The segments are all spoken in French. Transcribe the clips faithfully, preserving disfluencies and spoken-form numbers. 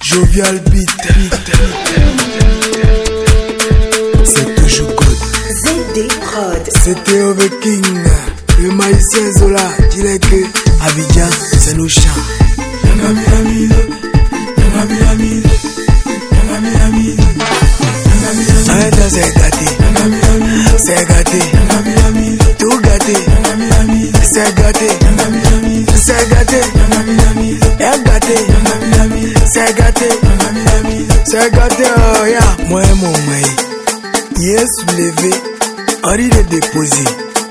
Jovial Beat. C'est toujours good. Z D Prod. C'était Ove King. Le maïsien Zola. Dis-le que Abidjan, c'est nos chants. Arrête, c'est gâté. C'est gâté. Tout gâté. C'est gâté. C'est gâté. Et gâté. C'est gâté. C'est gâté. Oh, yeah. Moi, mon maï. Il est soulevé. Henri de déposer.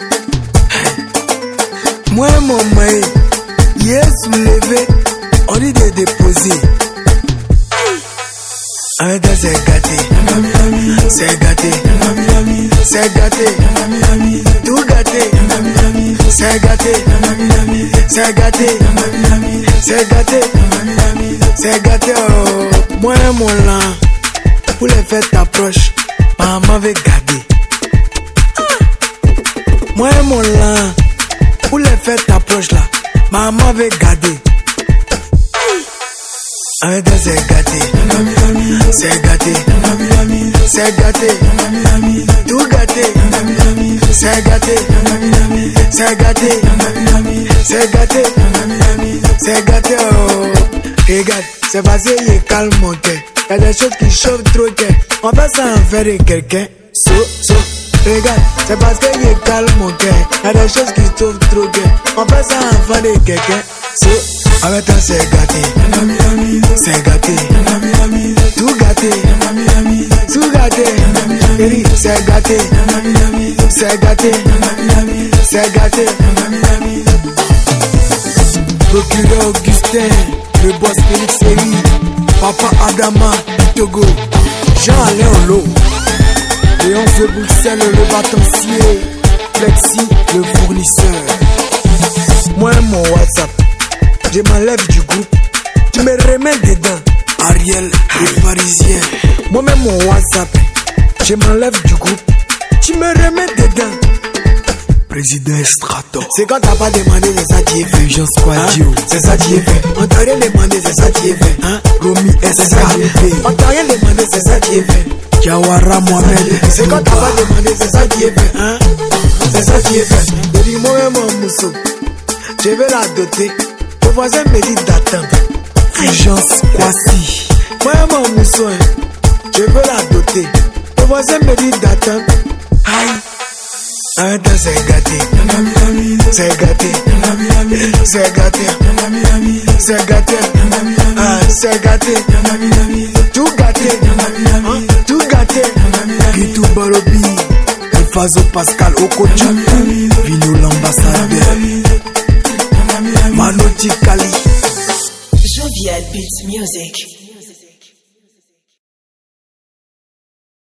Moi, mon maï. Il est soulevé. Henri de déposer. Arrête, c'est gâté. C'est gâté. C'est gâté. Tout gâté. C'est gâté. C'est gâté. C'est gâté. C'est gâté. Oh. Moi, mon lent. Pour les fêtes t'approches, maman veut garder. Moi, mon lent. Pour les fêtes t'approches là, maman veut garder. Arrête, c'est gâté. C'est gâté. C'est gâté. Tout gâté. C'est gâté. C'est gâté. C'est gâté. C'est gâté. Oh. Regarde, c'est passé, il est calme mon cœur. Y'a des choses qui chauffent trop cœur. On va s'en faire de quelqu'un. So, so. Regarde, c'est parce qu'il est calme mon cœur. Y'a des choses qui chauffent trop cœur. On va s'en faire de quelqu'un. So. Avec toi c'est gâté, c'est gâté, tout gâté, tout gâté, c'est gâté, c'est gâté, c'est gâté. Procureur Augustin, le boss Félix Série, Papa Adama, Togo, Jean-Alain Olo, Léon de Bruxelles, le bâtonnier, Flexi, le fournisseur. Moi mon WhatsApp. Je m'enlève du groupe, tu me remets dedans. Ariel, le parisien. Moi-même mon WhatsApp, je m'enlève du groupe, tu me remets dedans. Président Estrato. C'est quand t'as pas demandé, c'est ça qui est fait. Jean Squadio, hein? C'est ça qui est fait. On t'a rien demandé, c'est ça qui est fait. Hein? Romy S, c'est ça qui est fait. On t'a rien demandé, c'est ça qui est fait. Jawara Mohamed. C'est quand t'as pas demandé, c'est ça qui est fait. Hein? C'est ça qui est fait. Je dis moi-même mon mousseau, je vais la doter. Le voisin me dit d'attendre. Fulgence Kwasi. Moi mon mousson, je veux la doter. Le voisin me dit d'attendre. Aïe. Arrête, c'est gâté. C'est gâté. C'est gâté. C'est gâté. Ah, c'est gâté. Tout gâté. Hein? Tout gâté. Kitou Balobi. Fazo Pascal Okocha. Vino l'ambassadeur. Manoti Kali. Jovial Beat Music.